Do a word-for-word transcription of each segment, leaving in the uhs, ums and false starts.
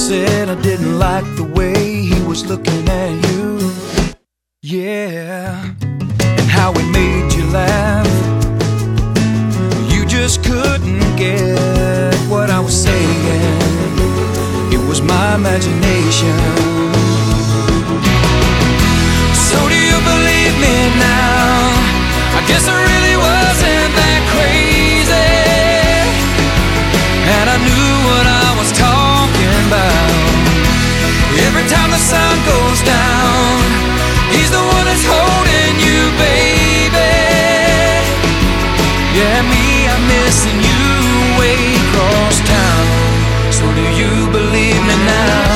said I didn't like the way he was looking at you. Yeah, and how it made you laugh. You just couldn't get what I was saying. It was my imagination. So do you believe me now? I guess I really wasn't that crazy, and I knew what I was talking about. Every time the sun goes down, he's the one that's holding you, baby. Yeah, me, I'm missing you way across town. So do you believe me now?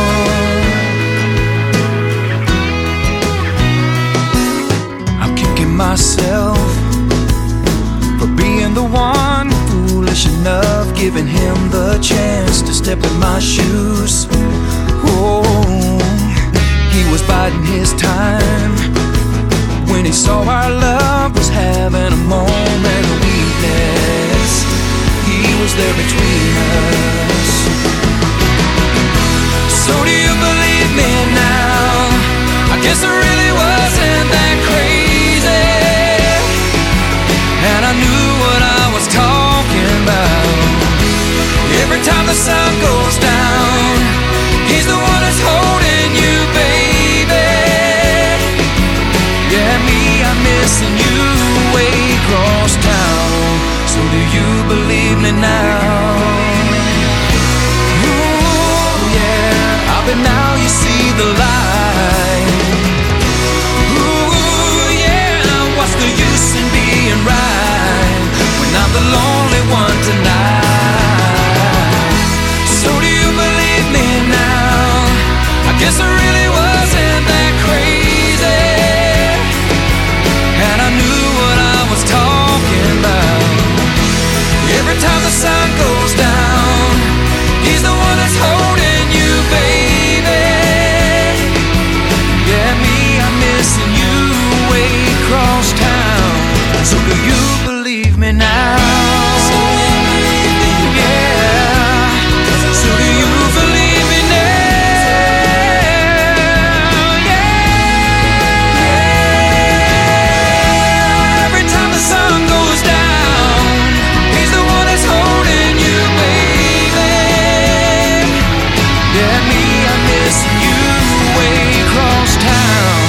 I'm kicking myself for being the one foolish enough, giving him the chance to step in my shoes. Oh, he was biding his time when he saw our love was having a moment of weakness. He was there between us. So do you believe me now? I guess I really wasn't that crazy, and I knew what I was talking about. Every time the sun goes down, he's the one that's holding you, baby. Yeah, me, I'm missing you way across town. So do you believe me now? Ooh, yeah, I bet now you see the light. Ooh, yeah, what's the use in being right when I'm the lonely one tonight? So do you believe me now? I guess I really wasn't that crazy, and I knew what I was talking about. Every time the sun goes down, he's the one that's holding you, baby. Yeah, me, I'm missing you way across town. So do you believe me now? Missing you way across town.